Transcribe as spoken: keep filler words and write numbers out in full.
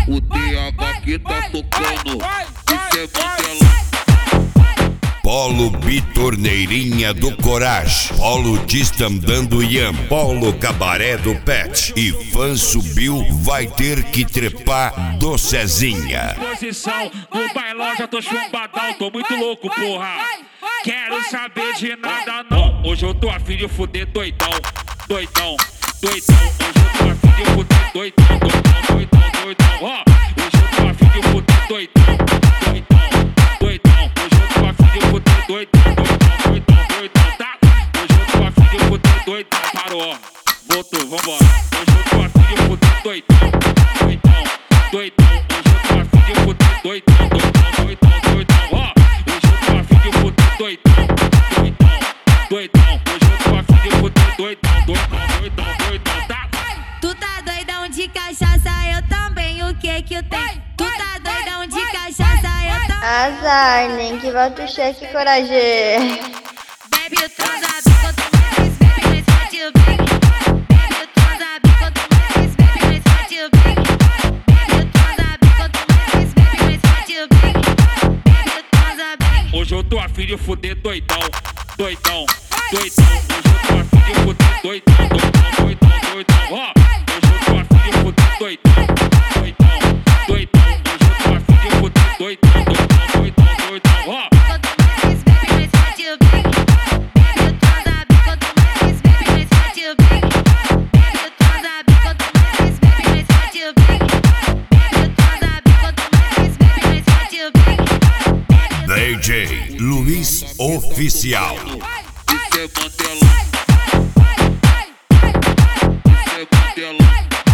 O T H que tá tocando, isso é Mandela. Polo Bitorneirinha do Coragem, Polo Distandando Iam, Polo Cabaré do Pet. E fã subiu, vai ter que trepar do Cezinha. Posição no bailão, já tô chumbadão, tô muito louco, porra. Quero saber de nada, não. Hoje eu tô afim de fuder doidão, doidão, doidão. Hoje eu tô afim de fuder doidão, doidão, doidão, doidão. Ó, hoje eu tô afim de fuder doidão, doidão, doidão. Hoje eu tô afim de fuder doidão, doidão, doidão, doidão, tá? Hoje eu tô afim de fuder doidão, parou, ó. Voltou, vambora. Hoje eu tô afim de fuder doidão, doidão, doidão. Hoje eu tô afim de fuder doidão, doidão, doidão, doidão. Ó, hoje eu tô afim de fuder doidão, doidão, doidão. Hoje eu tô afim de fuder doidão, doidão, doidão, doidão, tá? Tu tá doidão de cachaça, eu também, o que que eu tenho? Tu tá doidão de cachaça, eu também. Azar, nem que volta o cheque, coragem. Bebe o transa, bico, tu mais bebe, mas pode o bem. Bebe o transa, bico, tu mais bebe, mas pode o bem. Bebe o transa, bico, tu mais bebe, mas pode o bem. Bebe o transa, bem. Hoje eu tô afim de fuder doidão, doidão, doidão. Hoje eu tô afim de fuder doidão, doidão, doidão, doidão. Ó, hoje eu tô afim de fuder doidão, doidão, doidão. Hoje eu tô afim de fuder doidão, doidão, doidão, doidão. Ó, Bico, tu mais bebe, mas pode o bem. Bebe o transa, bico, tu mais bebe, mas pode o bem. Bebe o transa, bico, tu mais bebe, mas pode o bem. Bebe o transa, bico, tu mais bebe, mas pode o bem. D J Luiz Oficial. Isso é Mandela. Isso é Mandela.